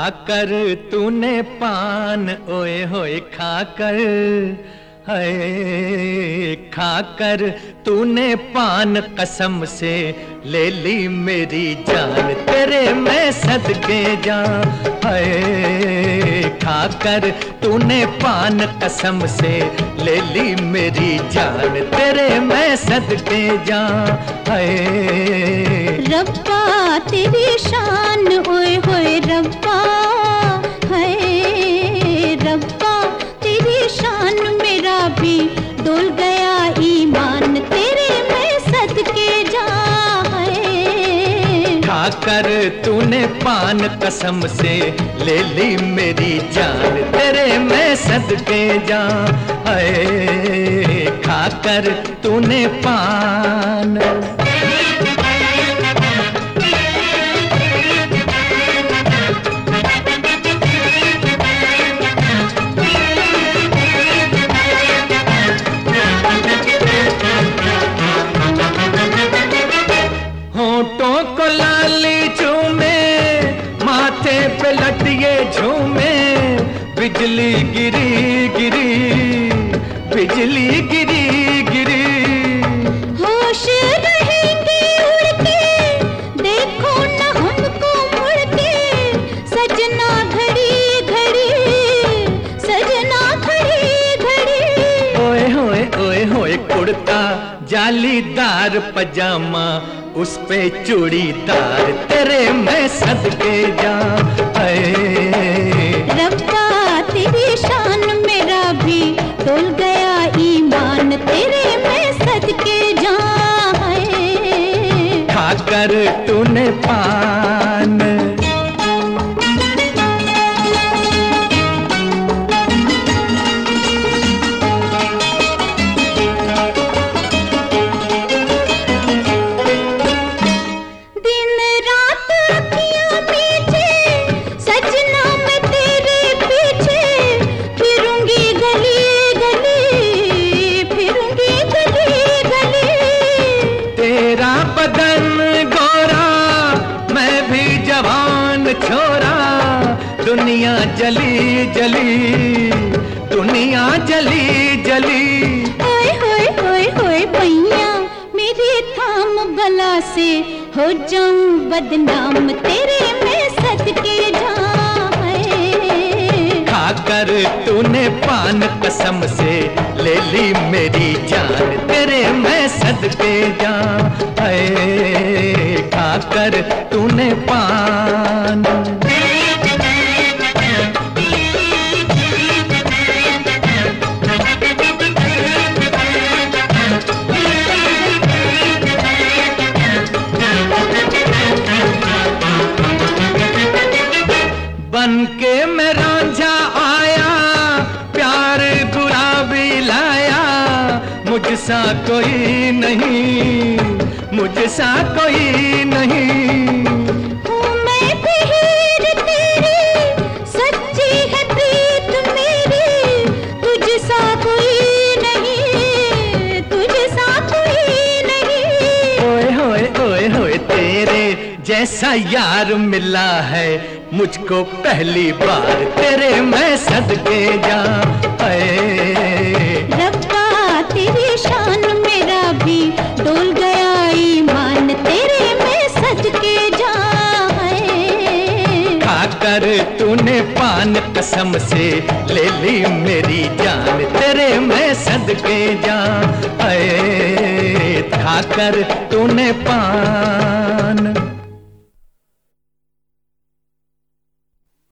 खाकर तूने पान ओए होए खाकर, है खाकर तूने पान कसम से ले ली मेरी जान, तेरे मैं सदके जाऊं। है खाकर तूने पान कसम से ले ली मेरी जान, तेरे मैं सदके जाऊं। है रब्बा तेरी शान ओए होए रब्बा, है रब्बा तेरी शान मेरा भी डोल गया ईमान, तेरे मैं सदके जाऊं। खाकर तूने पान कसम से ले ली मेरी जान, तेरे मैं सदके जाऊं। है खाकर तूने पान। होठों को लाली चूमे, माथे पे लटिए झूमे, बिजली गिरी गिरी, बिजली गिरी गिरी। होश रहेंगे उड़ के, देखो न हमको मुड़ के, सजना घड़ी घड़ी, सजना घड़ी घड़ी। ओए होए कुर्ता जालीदार पजामा, उस पे चूड़ीदार, तेरे मैं सदके जाऊं। रब्बा तेरी शान मेरा भी डोल गया ईमान, तेरे मैं सदके जाऊं। खाकर तूने पान। छोरा दुनिया जली जली, दुनिया जली जली। ओए होए होए होए भैया मेरी थाम भला से हो जाऊं बदनाम, तेरे मैं सदके जाऊं। खाकर तूने पान कसम से ले ली मेरी जान, तेरे मैं सदके जाऊं। खाकर तूने पान। बनके मैं रांझा आया, प्यार गुलाबी लाया, मुझसा कोई नहीं, मुझसा कोई नहीं। हूँ मैं भी हीर तेरी, सच्ची है प्रीत मेरी, तुझसा कोई नहीं, तुझसा कोई नहीं। ओए होए तेरे जैसा यार मिला है मुझको पहली बार, तेरे मैं सदके जाऊं। रब्बा तेरी शान मेरा भी डोल गया ईमान, तेरे मैं सदके जाऊं। खाकर तूने पान कसम से ले ली मेरी जान, तेरे मैं सदके जाऊं। खाकर तूने पान।